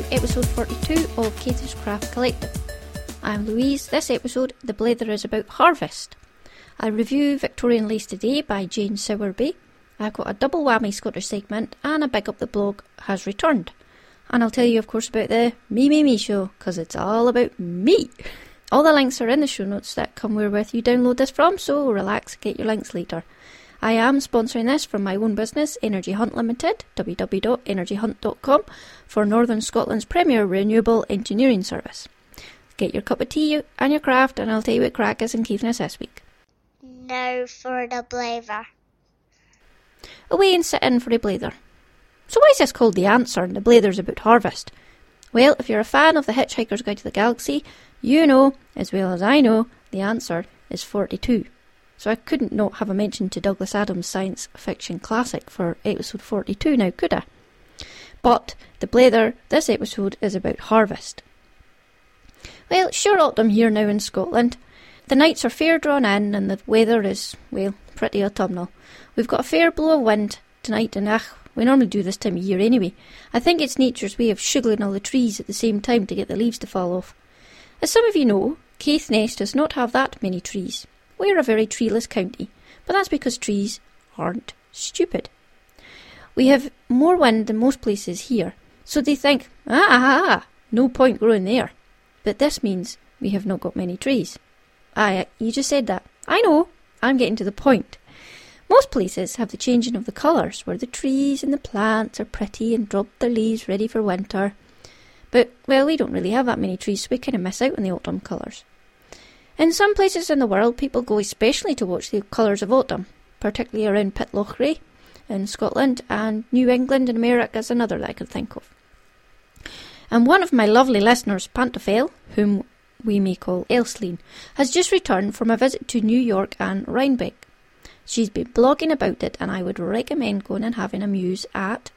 to episode 42 of Katie's Craft Collective. I'm Louise. This episode, the blether is about harvest. I review Victorian Lace Today by Jane Sowerby. I've got a double whammy Scottish segment and a Big Up the Blog has returned. And I'll tell you of course about the Me show, because it's all about me. All the links are in the show notes that come wherewith you download this from, so relax, get your links later. I am sponsoring this from my own business, Energy Hunt Limited, www.energyhunt.com, for Northern Scotland's premier renewable engineering service. Get your cup of tea and your craft, and I'll tell you what crack is in Caithness this week. Now for the blether. Away and sit in for a blether. So why is this called The Answer and the blether's about harvest? Well, if you're a fan of The Hitchhiker's Guide to the Galaxy, you know, as well as I know, the answer is 42. So I couldn't not have a mention to Douglas Adams' science fiction classic for episode 42 now, could I? But the blether, this episode is about harvest. Well, it's sure autumn here now in Scotland. The nights are fair drawn in and the weather is, well, pretty autumnal. We've got a fair blow of wind tonight and we normally do this time of year anyway. I think it's nature's way of sugaring all the trees at the same time to get the leaves to fall off. As some of you know, Caithness does not have that many trees. We're a very treeless county, but that's because trees aren't stupid. We have more wind than most places here, so they think, no point growing there. But this means we have not got many trees. You just said that. I know, I'm getting to the point. Most places have the changing of the colours, where the trees and the plants are pretty and drop their leaves ready for winter. But, well, we don't really have that many trees, so we kind of miss out on the autumn colours. In some places in the world, people go especially to watch the colours of autumn, particularly around Pitlochry in Scotland, and New England in America is another that I can think of. And one of my lovely listeners, Pantofel, whom we may call Elslien, has just returned from a visit to New York and Rhinebeck. She's been blogging about it, and I would recommend going and having a muse at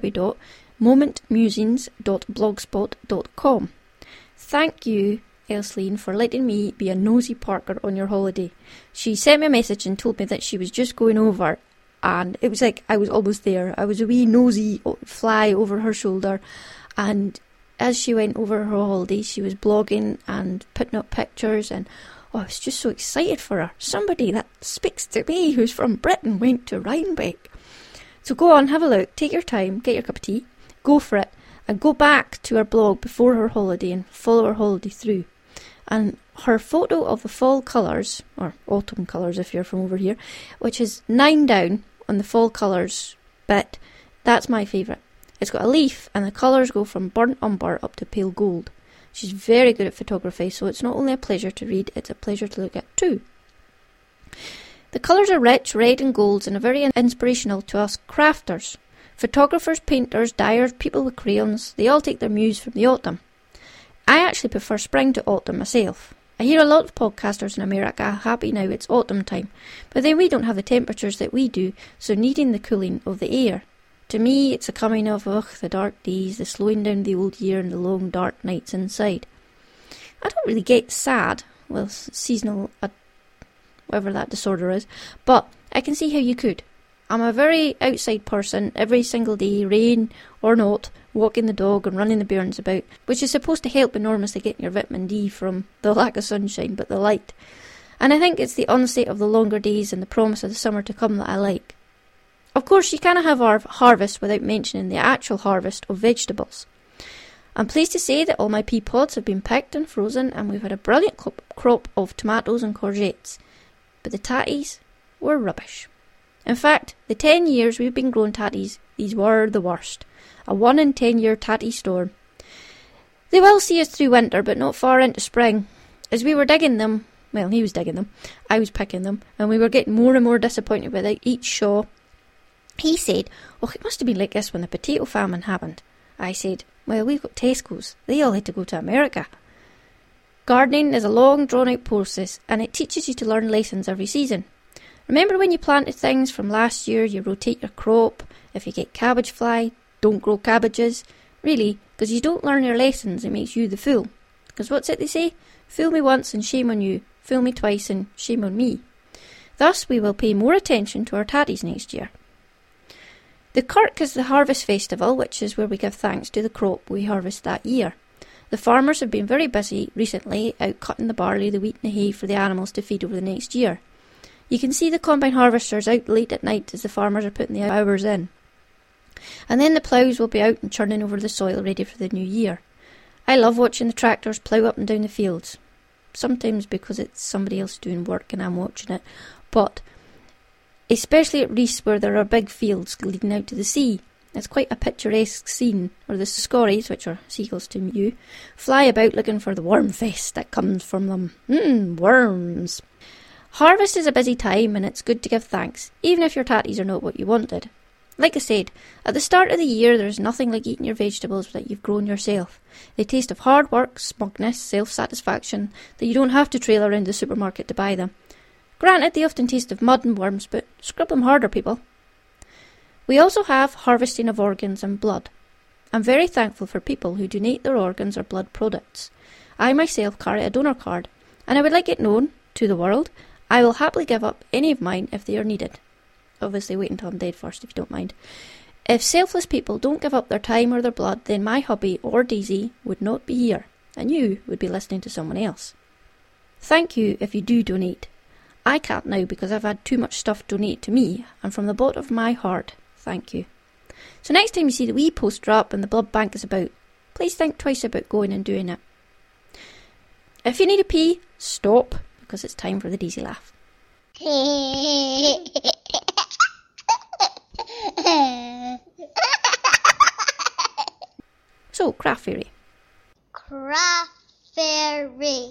www.momentmusings.blogspot.com. Thank you, Elslien, for letting me be a nosy Parker on your holiday. She sent me a message and told me that she was just going over, and it was like I was almost there. I was a wee nosy fly over her shoulder, and as she went over her holiday, she was blogging and putting up pictures, and I was just so excited for her. Somebody that speaks to me who's from Britain went to Rhinebeck. So go on, have a look, take your time, get your cup of tea, go for it, and go back to her blog before her holiday and follow her holiday through. And her photo of the fall colours, or autumn colours if you're from over here, which is 9 down on the fall colours bit, that's my favourite. It's got a leaf and the colours go from burnt umber up to pale gold. She's very good at photography, so it's not only a pleasure to read, it's a pleasure to look at too. The colours are rich, red and golds, and are very inspirational to us crafters. Photographers, painters, dyers, people with crayons, they all take their muse from the autumn. I actually prefer spring to autumn myself. I hear a lot of podcasters in America happy now it's autumn time, but then we don't have the temperatures that we do, so needing the cooling of the air. To me, it's a coming of, the dark days, the slowing down of the old year and the long dark nights inside. I don't really get sad, well, seasonal, whatever that disorder is, but I can see how you could. I'm a very outside person, every single day, rain or not, walking the dog and running the bairns about, which is supposed to help enormously getting your vitamin D from the lack of sunshine, but the light. And I think it's the onset of the longer days and the promise of the summer to come that I like. Of course, you can't have our harvest without mentioning the actual harvest of vegetables. I'm pleased to say that all my pea pods have been picked and frozen, and we've had a brilliant crop of tomatoes and courgettes. But the tatties were rubbish. In fact, the 10 years we've been growing tatties, these were the worst. A 1 in 10 year tatty storm. They will see us through winter, but not far into spring. As we were digging them, well, he was digging them, I was picking them, and we were getting more and more disappointed with each shaw. He said, it must have been like this when the potato famine happened. I said, well, we've got Tesco's. They all had to go to America. Gardening is a long, drawn-out process, and it teaches you to learn lessons every season. Remember when you planted things from last year, you rotate your crop. If you get cabbage fly, don't grow cabbages. Really, because you don't learn your lessons, it makes you the fool. Because what's it they say? Fool me once and shame on you. Fool me twice and shame on me. Thus, we will pay more attention to our tatties next year. The Kirk is the harvest festival, which is where we give thanks to the crop we harvest that year. The farmers have been very busy recently out cutting the barley, the wheat and the hay for the animals to feed over the next year. You can see the combine harvesters out late at night as the farmers are putting the hours in. And then the ploughs will be out and churning over the soil ready for the new year. I love watching the tractors plough up and down the fields. Sometimes because it's somebody else doing work and I'm watching it, but especially at Rees where there are big fields leading out to the sea. It's quite a picturesque scene where the scorries, which are seagulls to you, fly about looking for the worm fest that comes from them. Worms. Harvest is a busy time and it's good to give thanks, even if your tatties are not what you wanted. Like I said, at the start of the year there's nothing like eating your vegetables that you've grown yourself. They taste of hard work, smugness, self-satisfaction, that you don't have to trail around the supermarket to buy them. Granted, they often taste of mud and worms, but scrub them harder, people. We also have harvesting of organs and blood. I'm very thankful for people who donate their organs or blood products. I myself carry a donor card, and I would like it known to the world I will happily give up any of mine if they are needed. Obviously wait until I'm dead first if you don't mind. If selfless people don't give up their time or their blood, then my hubby or Daisy would not be here, and you would be listening to someone else. Thank you if you do donate. I can't now because I've had too much stuff donated to me, and from the bottom of my heart, thank you. So next time you see the wee poster up and the blood bank is about, please think twice about going and doing it. If you need a pee, stop, because it's time for the Daisy laugh. So, Craft Fairy. Craft Fairy.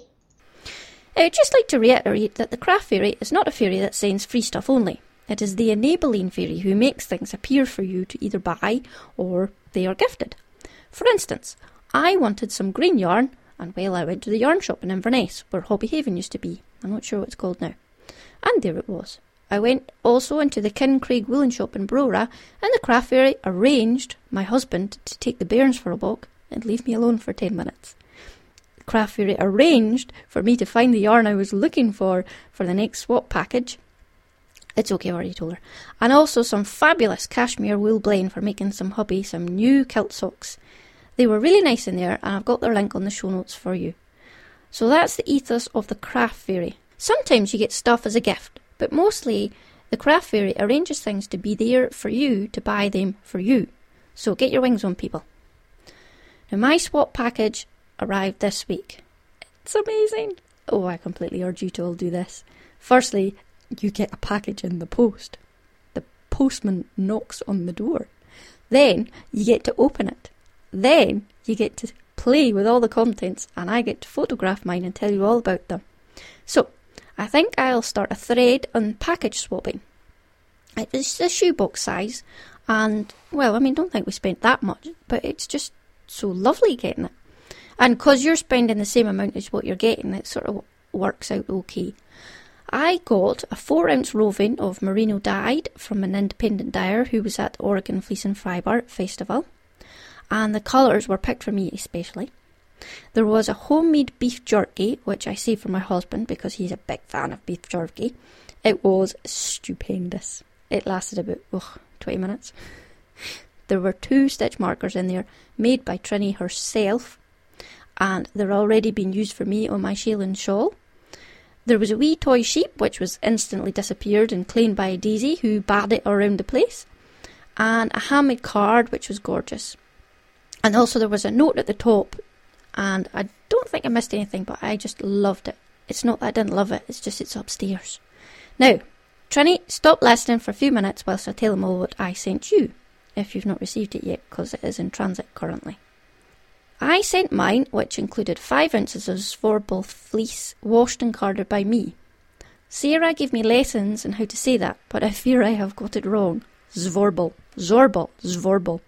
I'd just like to reiterate that the Craft Fairy is not a fairy that sends free stuff only. It is the enabling fairy who makes things appear for you to either buy or they are gifted. For instance, I wanted some green yarn, and well, I went to the yarn shop in Inverness, where Hobby Haven used to be. I'm not sure what it's called now. And there it was. I went also into the Kincraig woolen shop in Brora, and the Craft Fairy arranged my husband to take the bairns for a walk and leave me alone for 10 minutes. The Craft Fairy arranged for me to find the yarn I was looking for the next swap package. It's okay, I've already told her. And also some fabulous cashmere wool blend for making some hubby some new kilt socks. They were really nice in there, and I've got their link on the show notes for you. So that's the ethos of the Craft Fairy. Sometimes you get stuff as a gift, but mostly the Craft Fairy arranges things to be there for you to buy them for you. So get your wings on, people. Now my swap package arrived this week. It's amazing. Oh, I completely urge you to all do this. Firstly, you get a package in the post. The postman knocks on the door. Then you get to open it. Then you get to play with all the contents, and I get to photograph mine and tell you all about them. So, I think I'll start a thread on package swapping. It's a shoebox size, and, well, I mean, don't think we spent that much, but it's just so lovely getting it. And because you're spending the same amount as what you're getting, it sort of works out okay. I got a 4-ounce roving of merino dyed from an independent dyer who was at the Oregon Fleece and Fibre Festival, and the colours were picked for me especially. There was a homemade beef jerky, which I saved for my husband because he's a big fan of beef jerky. It was stupendous. It lasted about 20 minutes. There were 2 stitch markers in there made by Trini herself, and they're already being used for me on my Shaylin shawl. There was a wee toy sheep which was instantly disappeared and claimed by Daisy, who bade it around the place, and a handmade card which was gorgeous. And also there was a note at the top, and I don't think I missed anything, but I just loved it. It's not that I didn't love it, it's just it's upstairs. Now, Trini, stop listening for a few minutes whilst I tell them all what I sent you, if you've not received it yet, because it is in transit currently. I sent mine, which included 5 ounces of Zvorbol fleece, washed and carded by me. Sarah gave me lessons on how to say that, but I fear I have got it wrong. Zvorbol. Zvorbol.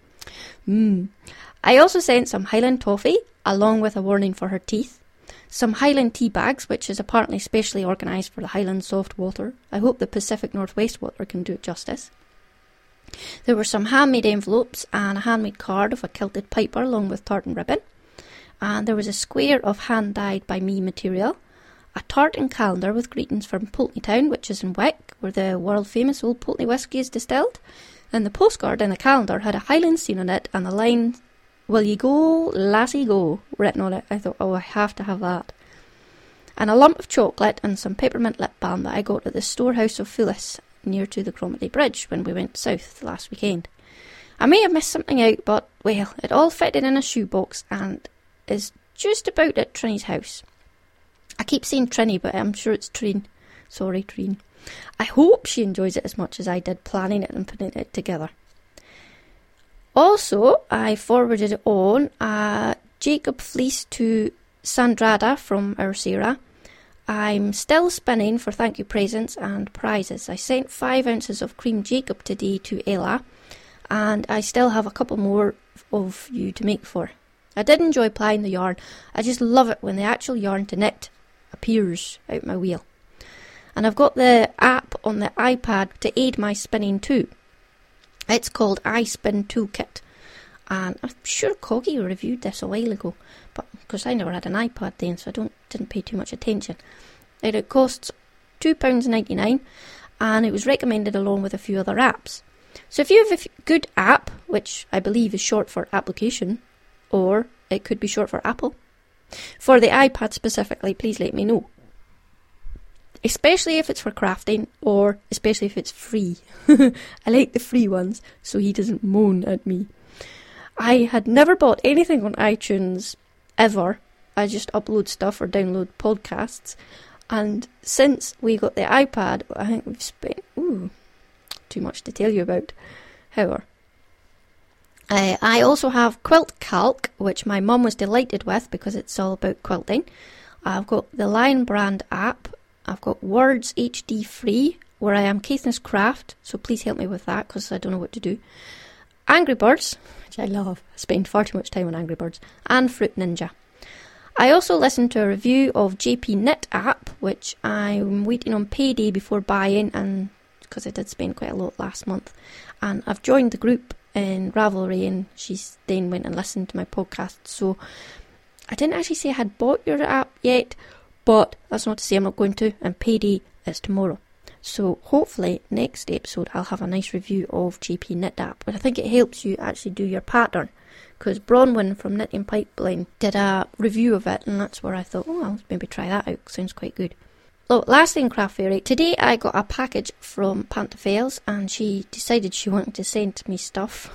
I also sent some Highland toffee, along with a warning for her teeth. Some Highland tea bags, which is apparently specially organised for the Highland soft water. I hope the Pacific Northwest water can do it justice. There were some handmade envelopes and a handmade card of a kilted piper along with tartan ribbon. And there was a square of hand-dyed by me material, a tartan calendar with greetings from Pulteney Town, which is in Wick, where the world-famous old Pulteney whisky is distilled, And the postcard in the calendar had a Highland scene on it and the line, "Will ye go, lassie, go," written on it. I thought, oh, I have to have that. And a lump of chocolate and some peppermint lip balm that I got at the storehouse of Phyllis near to the Cromarty Bridge when we went south last weekend. I may have missed something out, but, well, it all fitted in a shoebox and is just about at Trinny's house. I keep saying Trinny, but I'm sure it's Treen. Sorry, Treen. I hope she enjoys it as much as I did planning it and putting it together. Also, I forwarded on a Jacob fleece to Sandrada from our Sarah. I'm still spinning for thank you presents and prizes. I sent 5 ounces of cream Jacob today to Ella, and I still have a couple more of you to make for. I did enjoy plying the yarn. I just love it when the actual yarn to knit appears out my wheel. And I've got the app on the iPad to aid my spinning too. It's called iSpin Toolkit. And I'm sure Coggy reviewed this a while ago, but because I never had an iPad then, so I didn't pay too much attention. And it costs £2.99, and it was recommended along with a few other apps. So if you have a good app, which I believe is short for application, or it could be short for Apple, for the iPad specifically, please let me know. Especially if it's for crafting, or especially if it's free. I like the free ones, so he doesn't moan at me. I had never bought anything on iTunes, ever. I just upload stuff or download podcasts. And since we got the iPad, I think we've spent, too much to tell you about. However, I also have Quilt Calc, which my mum was delighted with because it's all about quilting. I've got the Lion Brand app. I've got Words HD Free, where I am Caithness Craft, so please help me with that because I don't know what to do. Angry Birds, which I love. I spend far too much time on Angry Birds. And Fruit Ninja. I also listened to a review of JP Knit app, which I'm waiting on payday before buying, and because I did spend quite a lot last month. And I've joined the group in Ravelry, and she then went and listened to my podcast. So I didn't actually say I had bought your app yet, but that's not to say I'm not going to, and payday is tomorrow. So hopefully next episode I'll have a nice review of JP Knit app. But I think it helps you actually do your pattern, because Bronwyn from Knitting Pipeline did a review of it, and that's where I thought, I'll maybe try that out. Sounds quite good. Oh, last thing, Craft Fairy. Today I got a package from Pantafels, and she decided she wanted to send me stuff.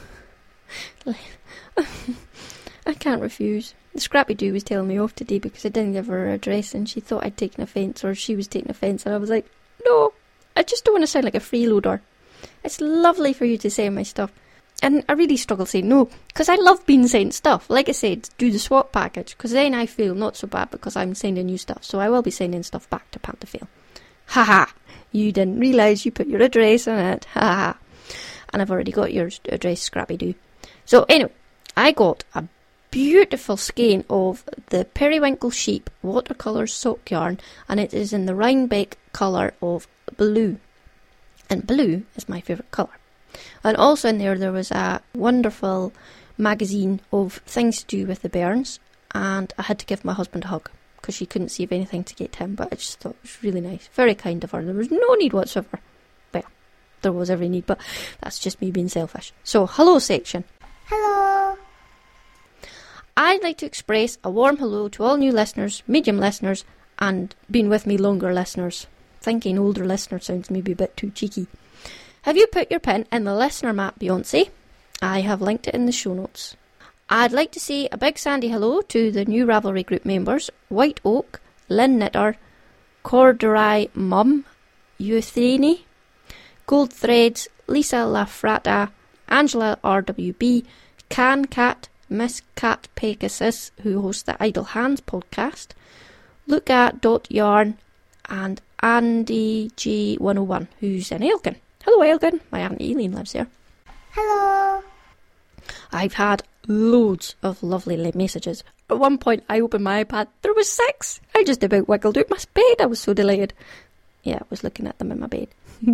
I can't refuse. The Scrappy Doo was telling me off today because I didn't give her her address, and she thought I'd taken offence, or she was taking offence, and I was like, no, I just don't want to sound like a freeloader. It's lovely for you to send my stuff. And I really struggle saying no, because I love being sent stuff. Like I said, do the swap package, because then I feel not so bad because I'm sending you stuff. So I will be sending stuff back to Pantafel. Haha, you didn't realise you put your address on it. Haha. And I've already got your address, Scrappy Doo. So anyway, I got a beautiful skein of the Periwinkle Sheep watercolour sock yarn, and it is in the Rhinebeck colour of blue. And blue is my favourite colour. And also in there was a wonderful magazine of things to do with the bairns, and I had to give my husband a hug because she couldn't save anything to get him, but I just thought it was really nice, very kind of her. There was no need whatsoever. Well, there was every need, but that's just me being selfish. So, hello section. Hello. I'd like to express a warm hello to all new listeners, medium listeners, and been with me longer listeners. Thinking older listener sounds maybe a bit too cheeky. Have you put your pin in the listener map, Beyonce? I have linked it in the show notes. I'd like to say a big sandy hello to the new Ravelry group members, White Oak, Lynn Knitter, Corduroy Mum, Euthany, Gold Threads, Lisa Lafrata, Angela RWB, Can Cat, Miss Cat Pegasus, who hosts the Idle Hands podcast, Luca.Yarn, and Andy G101, who's in Elgin. Hello Elgin, my Aunt Eileen lives there. Hello. I've had loads of lovely messages. At one point I opened my iPad, there was 6. I just about wiggled out my bed, I was so delighted. Yeah, I was looking at them in my bed.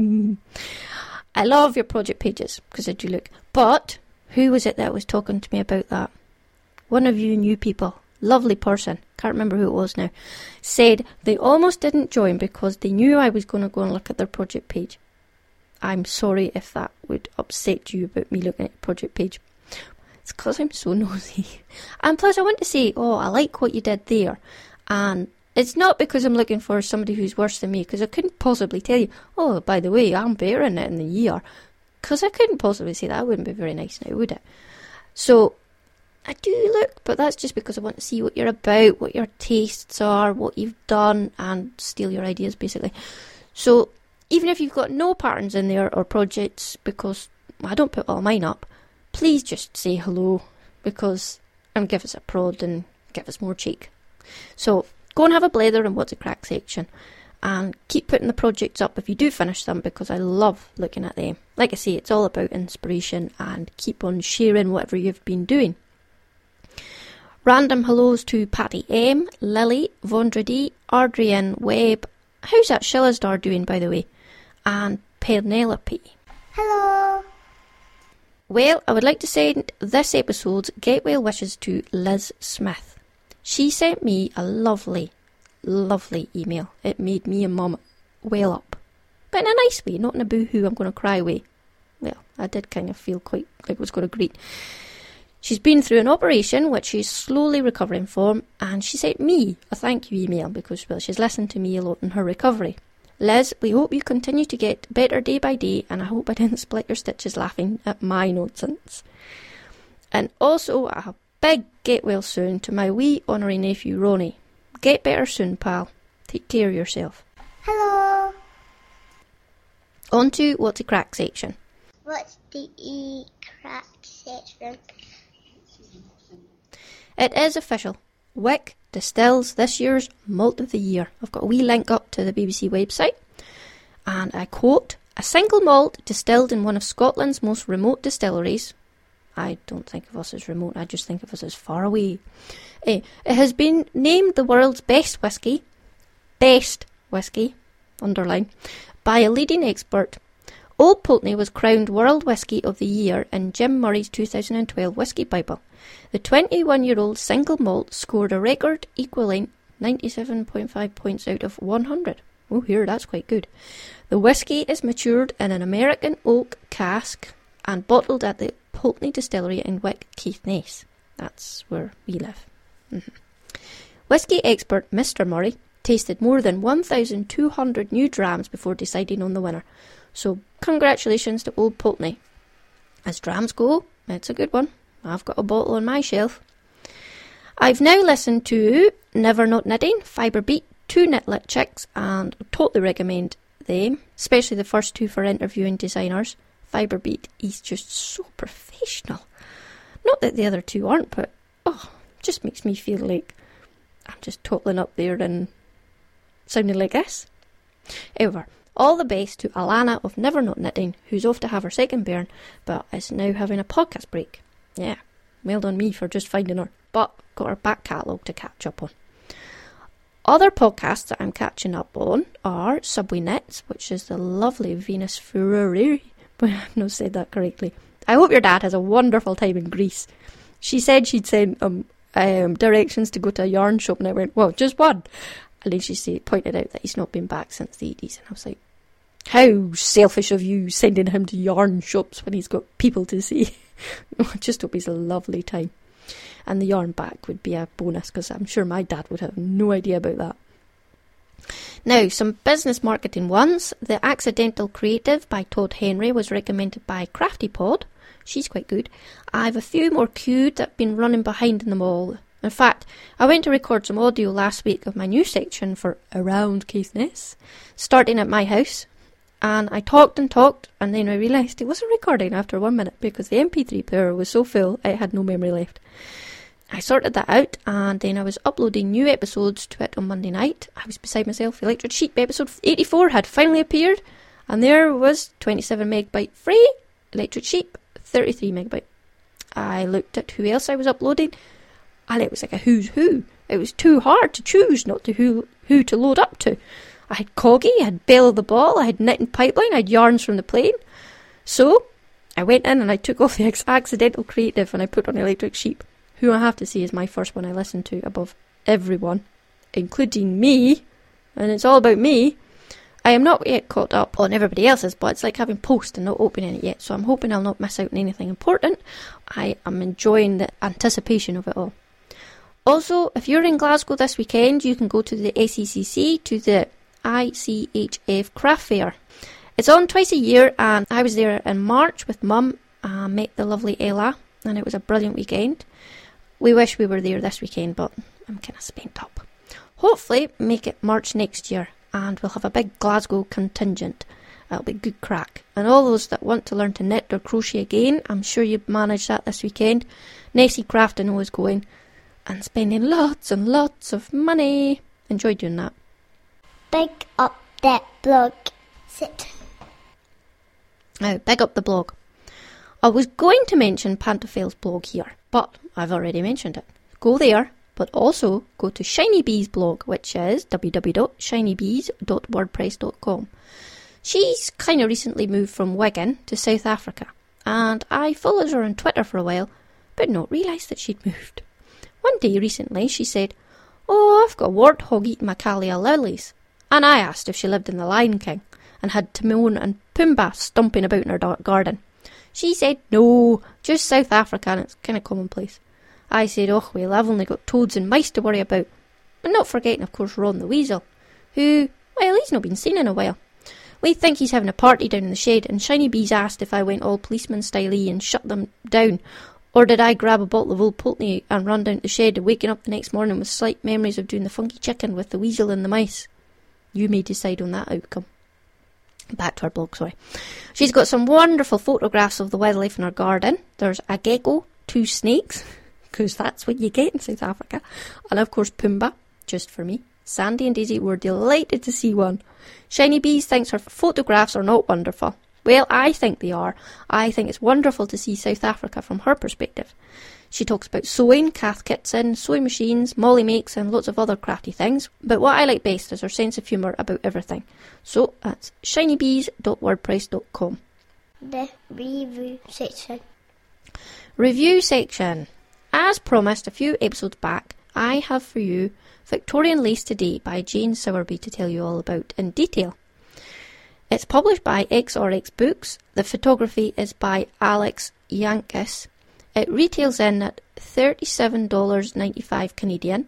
I love your project pages, because I do look. But, who was it that was talking to me about that? One of you new people, lovely person, can't remember who it was now, said they almost didn't join because they knew I was going to go and look at their project page. I'm sorry if that would upset you about me looking at your project page. It's because I'm so nosy. And plus I want to say, oh, I like what you did there. And it's not because I'm looking for somebody who's worse than me, because I couldn't possibly tell you, oh, by the way, I'm better in it than you are. Because I couldn't possibly say that. That wouldn't be very nice now, would it? So I do look, but that's just because I want to see what you're about, what your tastes are, what you've done, and steal your ideas, basically. So even if you've got no patterns in there or projects, because I don't put all mine up, please just say hello, and give us a prod and give us more cheek. So go and have a blather in What's a Crack section, and keep putting the projects up if you do finish them, because I love looking at them. Like I say, it's all about inspiration, and keep on sharing whatever you've been doing. Random hellos to Patty M, Lily, Vondra D, Adrian Webb. How's that Shillasdar doing, by the way? And Penelope. Hello. Well, I would like to send this episode's Get Well wishes to Liz Smith. She sent me a lovely, lovely email. It made me and Mum well up. But in a nice way, not in a boo-hoo, I'm going to cry way. Well, I did kind of feel quite like I was going to greet. She's been through an operation, which she's slowly recovering from, and she sent me a thank you email because, well, she's listened to me a lot in her recovery. Liz, we hope you continue to get better day by day, and I hope I didn't split your stitches laughing at my nonsense. And also a big get well soon to my wee honorary nephew Ronnie. Get better soon, pal. Take care of yourself. Hello. On to What's a Crack section. What's the crack section? It is official. Wick distills this year's malt of the year. I've got a wee link up to the BBC website. And I quote, a single malt distilled in one of Scotland's most remote distilleries. I don't think of us as remote, I just think of us as far away. It has been named the world's best whisky, underline, by a leading expert. Old Pulteney was crowned World Whisky of the Year in Jim Murray's 2012 Whisky Bible. The 21-year-old single malt scored a record equaling 97.5 points out of 100. Oh, here, that's quite good. The whisky is matured in an American oak cask and bottled at the Pulteney Distillery in Wick, Caithness. That's where we live. Whisky expert Mr. Murray tasted more than 1,200 new drams before deciding on the winner. So, congratulations to Old Pulteney. As drams go, it's a good one. I've got a bottle on my shelf. I've now listened to Never Not Knitting, Fibre Beat, 2 Knitlit Chicks, and I totally recommend them, especially the first 2 for interviewing designers. Fibre Beat is just so professional. Not that the other 2 aren't, but just makes me feel like I'm just toddling up there and sounding like this. However, all the best to Alana of Never Not Knitting, who's off to have her second bairn, but is now having a podcast break. Yeah, well done me for just finding her, but got her back catalogue to catch up on. Other podcasts that I'm catching up on are Subway Knits, which is the lovely Venus Ferrari, but I've not said that correctly. I hope your dad has a wonderful time in Greece. She said she'd send directions to go to a yarn shop, and I went, well, just one. And then she pointed out that he's not been back since the 80s, and I was like, how selfish of you sending him to yarn shops when he's got people to see. I just hope he's a lovely time. And the yarn back would be a bonus, because I'm sure my dad would have no idea about that. Now, some business marketing ones. The Accidental Creative by Todd Henry was recommended by CraftyPod. She's quite good. I have a few more queued that have been running behind in them all. In fact, I went to record some audio last week of my new section for Around Caithness, starting at my house. And I talked, and then I realised it wasn't recording after 1 minute because the MP3 player was so full it had no memory left. I sorted that out, and then I was uploading new episodes to it on Monday night. I was beside myself. Electric Sheep episode 84 had finally appeared, and there was 27 megabyte free, Electric Sheep 33 megabyte. I looked at who else I was uploading, and it was like a who's who. It was too hard to choose not to who to load up to. I had Coggy, I had Belle of the Ball, I had Knitting Pipeline, I had Yarns from the Plane. So I went in and I took off the Accidental Creative and I put on Electric Sheep, who I have to say is my first one I listened to above everyone, including me, and it's all about me. I am not yet caught up on everybody else's, but it's like having post and not opening it yet, so I'm hoping I'll not miss out on anything important. I am enjoying the anticipation of it all. Also, if you're in Glasgow this weekend, you can go to the SECC, to the ICHF Craft Fair. It's on twice a year, and I was there in March with Mum, met the lovely Ella, and it was a brilliant weekend. We wish we were there this weekend, but I'm kind of spent up. Hopefully, make it March next year, and we'll have a big Glasgow contingent. That'll be good crack. And all those that want to learn to knit or crochet again, I'm sure you've managed that this weekend. Nessie Craft, I know, is going, and spending lots and lots of money. Enjoy doing that. Big up that blog. Sit. Now, big up the blog. I was going to mention Pantoffel's blog here, but I've already mentioned it. Go there, but also go to Shiny Bee's blog, which is www.shinybees.wordpress.com. She's kind of recently moved from Wigan to South Africa, and I followed her on Twitter for a while, but not realised that she'd moved. One day recently she said, "Oh, I've got a warthog eating my Callia lilies," and I asked if she lived in the Lion King and had Timon and Pumbaa stomping about in her garden. She said no, just South Africa, and it's kind of commonplace. I said, "Oh well, I've only got toads and mice to worry about," and not forgetting of course Ron the Weasel, who, well, he's not been seen in a while. We think he's having a party down in the shed, and Shiny Bees asked if I went all policeman style-y and shut them down, or did I grab a bottle of Old Pulteney and run down to the shed, and waking up the next morning with slight memories of doing the funky chicken with the weasel and the mice. You may decide on that outcome. Back to her blog, sorry. She's got some wonderful photographs of the wildlife in her garden. There's a gecko, 2 snakes, because that's what you get in South Africa, and of course Pumbaa, just for me. Sandy and Daisy were delighted to see one. Shiny Bees thinks her photographs are not wonderful. Well, I think they are. I think it's wonderful to see South Africa from her perspective. She talks about sewing, Cath Kitson, sewing machines, Molly makes, and lots of other crafty things. But what I like best is her sense of humour about everything. So that's shinybees.wordpress.com. The review section. Review section. As promised a few episodes back, I have for you Victorian Lace Today by Jane Sowerby to tell you all about in detail. It's published by XRX Books. The photography is by Alex Yankis. It retails in at $37.95 Canadian,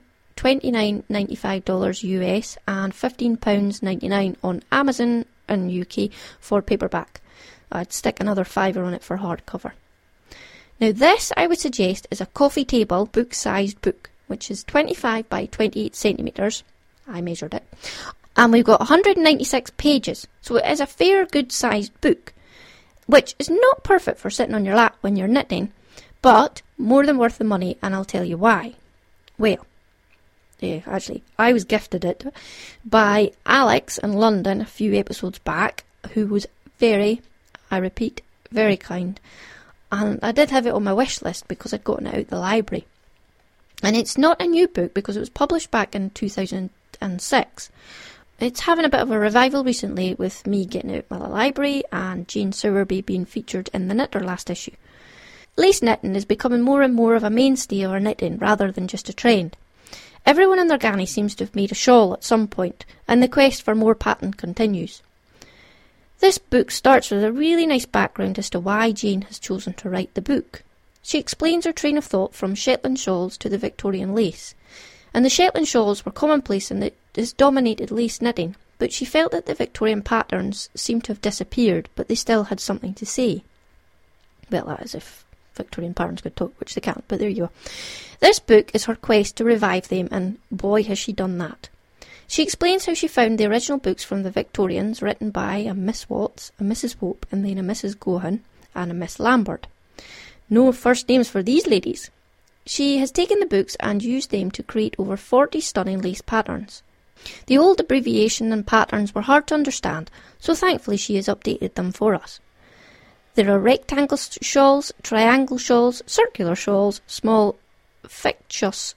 $29.95 US, and £15.99 on Amazon and UK for paperback. I'd stick another £5 on it for hardcover. Now this, I would suggest, is a coffee table book-sized book, which is 25 by 28 centimetres. I measured it. And we've got 196 pages, so it is a fair good-sized book, which is not perfect for sitting on your lap when you're knitting, but more than worth the money, and I'll tell you why. Well, actually, I was gifted it by Alex in London a few episodes back, who was very, I repeat, very kind. And I did have it on my wish list because I'd gotten it out the library. And it's not a new book because it was published back in 2006. It's having a bit of a revival recently with me getting it out of the library and Jane Sowerby being featured in the Knitter last issue. Lace knitting is becoming more and more of a mainstay of our knitting rather than just a trend. Everyone and their granny seems to have made a shawl at some point, and the quest for more pattern continues. This book starts with a really nice background as to why Jane has chosen to write the book. She explains her train of thought from Shetland shawls to the Victorian lace. And the Shetland shawls were commonplace and this dominated lace knitting, but she felt that the Victorian patterns seemed to have disappeared, but they still had something to say. Well, that is if Victorian patterns could talk, which they can't, but there you go. This book is her quest to revive them, and boy has she done that. She explains how she found the original books from the Victorians, written by a Miss Watts, a Mrs. Hope, and then a Mrs. Gohan, and a Miss Lambert. No first names for these ladies. She has taken the books and used them to create over 40 stunning lace patterns. The old abbreviation and patterns were hard to understand, so thankfully she has updated them for us. There are rectangle shawls, triangle shawls, circular shawls, small fictitious...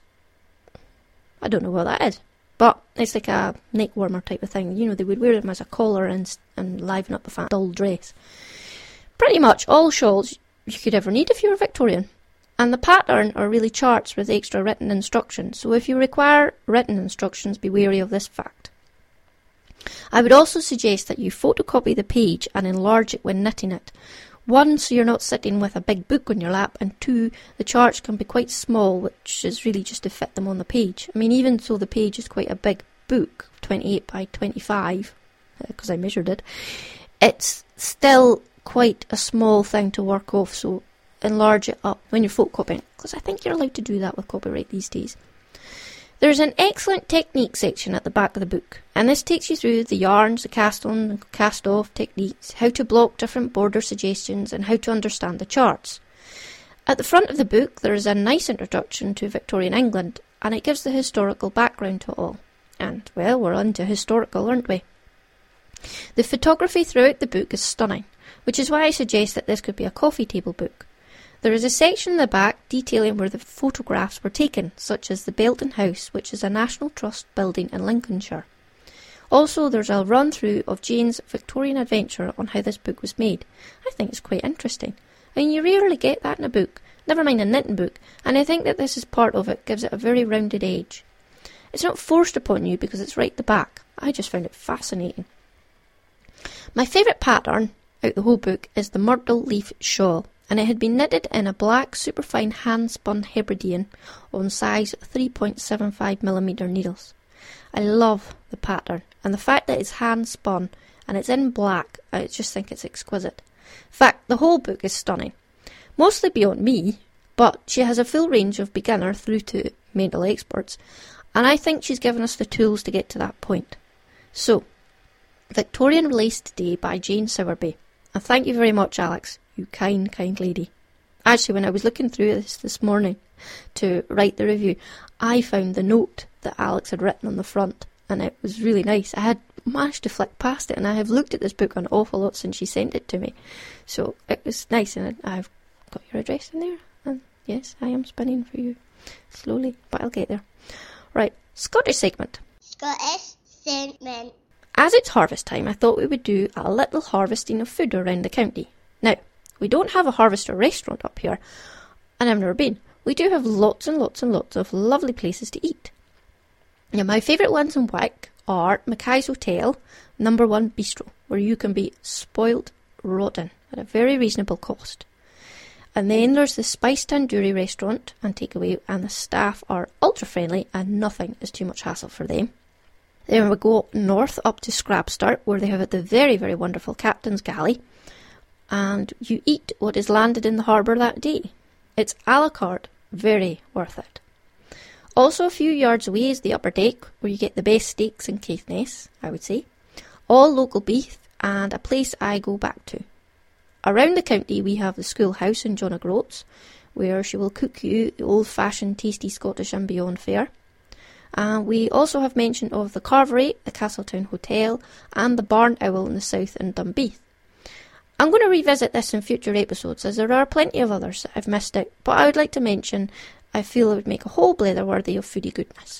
I don't know what that is, but it's like a neck warmer type of thing. You know, they would wear them as a collar and liven up a dull dress. Pretty much all shawls you could ever need if you were Victorian. And the pattern are really charts with extra written instructions, so if you require written instructions, be wary of this fact. I would also suggest that you photocopy the page and enlarge it when knitting it. 1, so you're not sitting with a big book on your lap, and 2, the charts can be quite small, which is really just to fit them on the page. I mean, even though the page is quite a big book, 28 by 25, because I measured it, it's still quite a small thing to work off, so enlarge it up when you're photocopying, because I think you're allowed to do that with copyright these days. There's an excellent technique section at the back of the book, and this takes you through the yarns, the cast-on and cast-off techniques, how to block different border suggestions, and how to understand the charts. At the front of the book there is a nice introduction to Victorian England, and it gives the historical background to it all. And, well, we're on to historical, aren't we? The photography throughout the book is stunning, which is why I suggest that this could be a coffee table book. There is a section in the back detailing where the photographs were taken, such as the Belton House, which is a National Trust building in Lincolnshire. Also, there's a run-through of Jane's Victorian adventure on how this book was made. I think it's quite interesting. I mean, you rarely get that in a book, never mind a knitting book, and I think that this is part of it, gives it a very rounded edge. It's not forced upon you because it's right at the back. I just found it fascinating. My favourite pattern out the whole book is the myrtle leaf shawl, and it had been knitted in a black superfine hand-spun Hebridean on size 3.75mm needles. I love the pattern, and the fact that it's hand-spun and it's in black, I just think it's exquisite. In fact, the whole book is stunning. Mostly beyond me, but she has a full range of beginner through to mental experts, and I think she's given us the tools to get to that point. So, Victorian Lace Today by Jane Sowerby. And thank you very much, Alex, you kind, kind lady. Actually, when I was looking through this morning to write the review, I found the note that Alex had written on the front, and it was really nice. I had managed to flick past it, and I have looked at this book an awful lot since she sent it to me. So it was nice, and I've got your address in there. And yes, I am spinning for you. Slowly, but I'll get there. Right, Scottish segment. Scottish segment. As it's harvest time, I thought we would do a little harvesting of food around the county. Now, we don't have a harvester restaurant up here, and I've never been. We do have lots and lots and lots of lovely places to eat. Now, my favourite ones in Wick are Mackay's Hotel, number 1 bistro, where you can be spoilt rotten at a very reasonable cost. And then there's the Spice Tandoori restaurant and takeaway, and the staff are ultra friendly and nothing is too much hassle for them. Then we go north up to Scrabstart, where they have the very, very wonderful Captain's Galley, and you eat what is landed in the harbour that day. It's a la carte, very worth it. Also a few yards away is the Upper Deck, where you get the best steaks in Caithness, I would say. All local beef, and a place I go back to. Around the county we have the Schoolhouse in John O'Groats, where she will cook you the old-fashioned tasty Scottish and beyond fare. And we also have mention of the Carvery, the Castletown Hotel, and the Barn Owl in the south in Dunbeath. I'm going to revisit this in future episodes, as there are plenty of others that I've missed out, but I would like to mention I feel it would make a whole blether worthy of foodie goodness.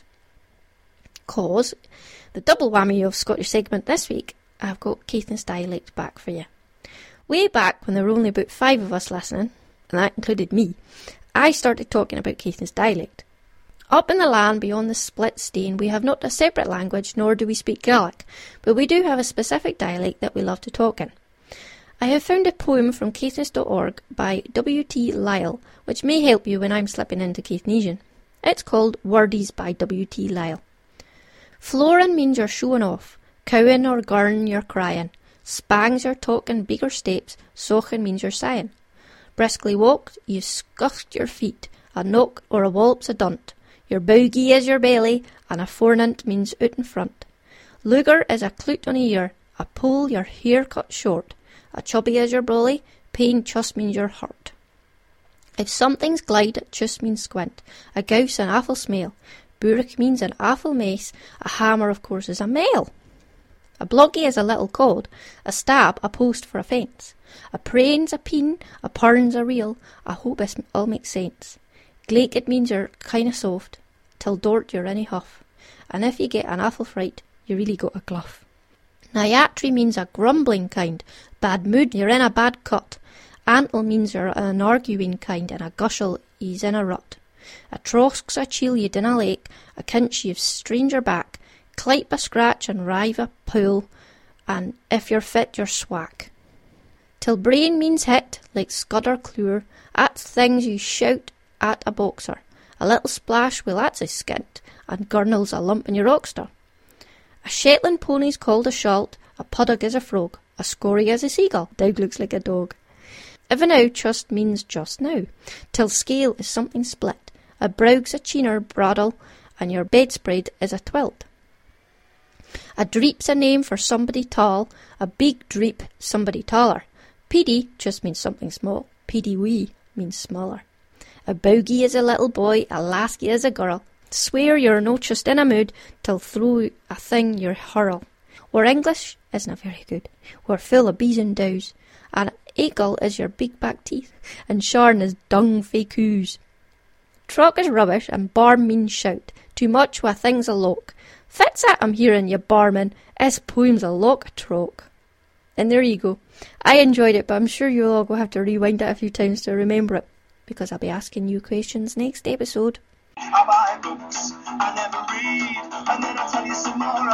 Cause the double whammy of Scottish segment this week, I've got Caithness dialect back for you. Way back when there were only about 5 of us listening, and that included me, I started talking about Caithness dialect. Up in the land beyond the split Staine, we have not a separate language, nor do we speak Gaelic, but we do have a specific dialect that we love to talk in. I have found a poem from caithness.org by W.T. Lyle, which may help you when I'm slipping into Caithnesian. It's called Wordies by W.T. Lyle. Florin means you're showing off, cowing or gurn you're crying, spangs you're talking bigger steps, sochen means you're sighing. Briskly walked, you scuffed your feet, a knock or a wallop's a dunt. Your bogey is your belly, and a fornint means out in front. Luger is a cloot on a ear, a pole your hair cut short. A chubby is your brolly, pain chus means your hurt. If something's glide, it chus means squint. A gouse an awful smell. Burrick means an awful mess. A hammer, of course, is a mail. A bloggy is a little cod. A stab, a post for a fence. A prain's a peen, a purn's a reel. I hope this all makes sense. Glake, it means you're kinda soft. Till dort you're any huff. And if you get an awful fright, you really got a gluff. Nyatry means a grumbling kind. Bad mood, you're in a bad cut. Antle means you're an arguing kind, and a gushel, he's in a rut. A trosk's a chiel you dinna like, a kinch you've strained your back. Clipe a scratch and rive a pull, and if you're fit, you're swack. Till brain means hit, like scud or clure, at things you shout at a boxer. A little splash, well that's a skint, and gurnel's a lump in your oxter. A Shetland pony's called a shalt, a puddock is a frog, a scory is a seagull, Doug looks like a dog. If an now just means just now, till scale is something split, a browg's a cheener braddle, and your bedspread is a twilt. A dreep's a name for somebody tall, a big dreep somebody taller. Peedy just means something small, peedy wee means smaller. A bogie is a little boy, a lassie is a girl. Swear you're no just in a mood, till through a thing you hurl. Where English isn't very good, we're full of bees and dows, and eagle is your big back teeth, and sharn is dung fae coos. Trock is rubbish, and barm means shout, too much wa things a lock. Fits at I'm hearing you barman, is poems a lock a trock. And there you go. I enjoyed it, but I'm sure you'll all go have to rewind it a few times to remember it, because I'll be asking you questions next episode. I buy books, I never read, and then I'll tell you some more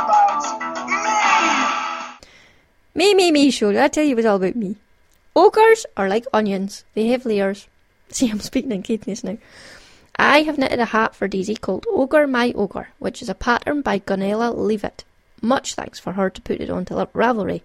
about me! Me, show. I tell you it was all about me. Ogres are like onions. They have layers. See, I'm speaking in Caithness now. I have knitted a hat for Daisy called Ogre My Ogre, which is a pattern by Gunilla Leavitt. Much thanks for her to put it onto Ravelry.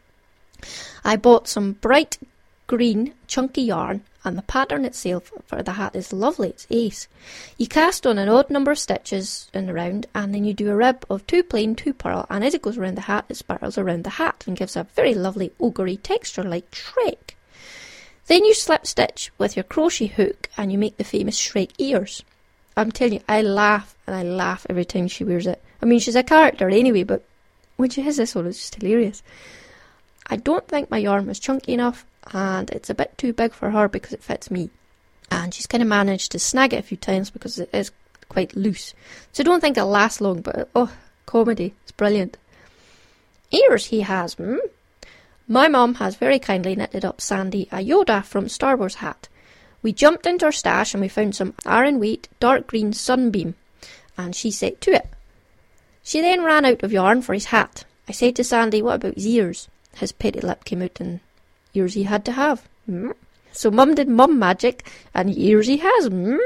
I bought some bright green chunky yarn, and the pattern itself for the hat is lovely. It's ace. You cast on an odd number of stitches in the round, and then you do a rib of 2 plain, 2 purl, and as it goes around the hat, it spirals around the hat and gives a very lovely ogre-y texture like Shrek. Then you slip stitch with your crochet hook and you make the famous Shrek ears. I'm telling you, I laugh and I laugh every time she wears it. I mean, she's a character anyway, but when she has this on, it's just hilarious. I don't think my yarn was chunky enough, and it's a bit too big for her because it fits me. And she's kind of managed to snag it a few times because it is quite loose. So I don't think it'll last long, but comedy. It's brilliant. Ears he has, My mum has very kindly knitted up Sandy a Yoda from Star Wars hat. We jumped into her stash and we found some Aran weight dark green sunbeam, and she set to it. She then ran out of yarn for his hat. I said to Sandy, what about his ears? His petty lip came out and ears he had to have. So Mum did mum magic, and ears he has.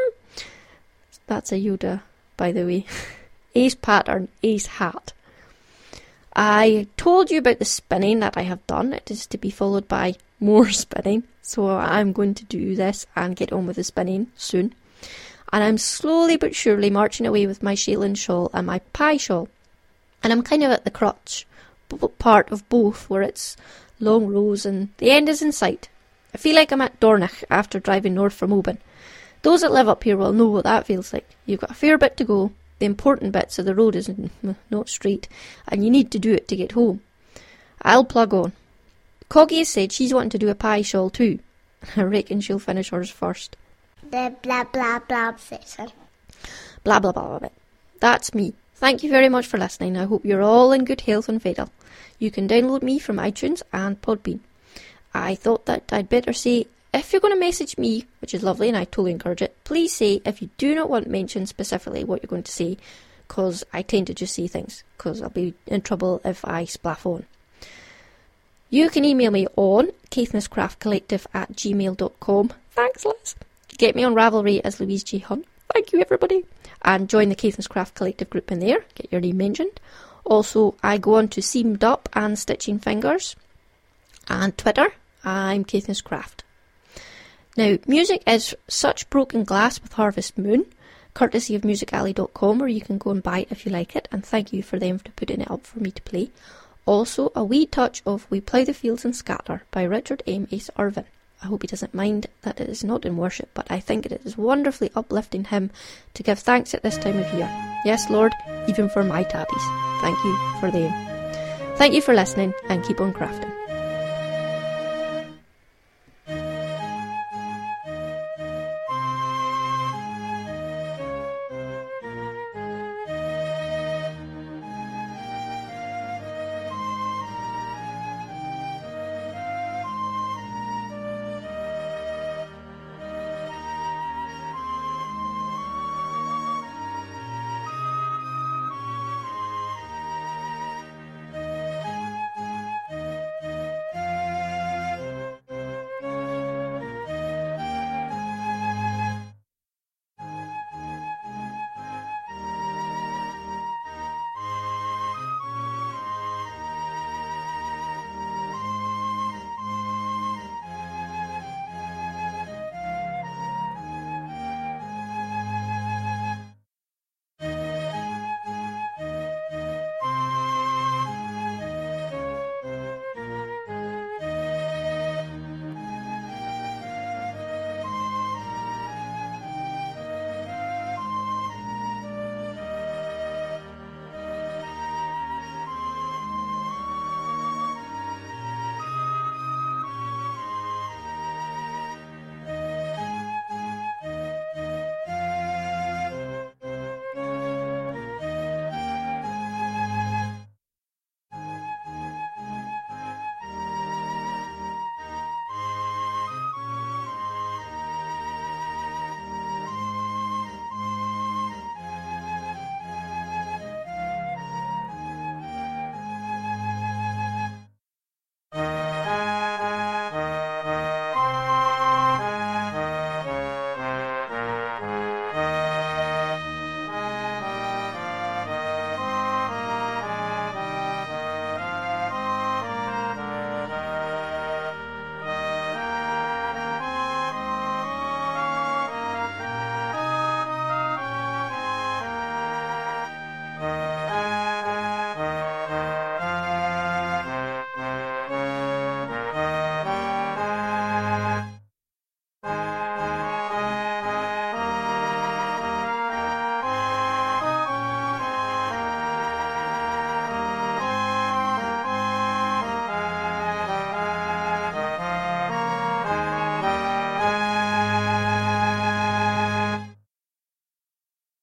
That's a Yoda, by the way. Ace pattern, ace hat. I told you about the spinning that I have done. It is to be followed by more spinning. So I'm going to do this and get on with the spinning soon. And I'm slowly but surely marching away with my Shetland shawl and my pie shawl. And I'm kind of at the crotch part of both, where it's long rows and the end is in sight. I feel like I'm at Dornoch after driving north from Oban. Those that live up here will know what that feels like. You've got a fair bit to go. The important bits of the road is not straight, and you need to do it to get home. I'll plug on. Coggy has said she's wanting to do a pie shawl too. I reckon she'll finish hers first. The blah blah blah section. Blah blah blah blah. That's me. Thank you very much for listening. I hope you're all in good health and fiddle. You can download me from iTunes and Podbean. I thought that I'd better say, if you're going to message me, which is lovely and I totally encourage it, please say if you do not want mentioned specifically what you're going to say, because I tend to just say things, because I'll be in trouble if I splaff on. You can email me on caithnesscraftcollective@gmail.com. Thanks, Liz. Get me on Ravelry as Louise J. Hunt. Thank you, everybody. And join the Caithness Craft Collective group in there. Get your name mentioned. Also, I go on to Seamed Up and Stitching Fingers. And Twitter, I'm Caithness Craft. Now, music is Such Broken Glass with Harvest Moon, courtesy of musicalley.com, where you can go and buy it if you like it, and thank you for them for putting it up for me to play. Also, a wee touch of We Plough the Fields and Scatter by Richard M. S. Irvin. I hope he doesn't mind that it is not in worship, but I think it is wonderfully uplifting him to give thanks at this time of year. Yes, Lord, even for my tabbies. Thank you for them. Thank you for listening, and keep on crafting.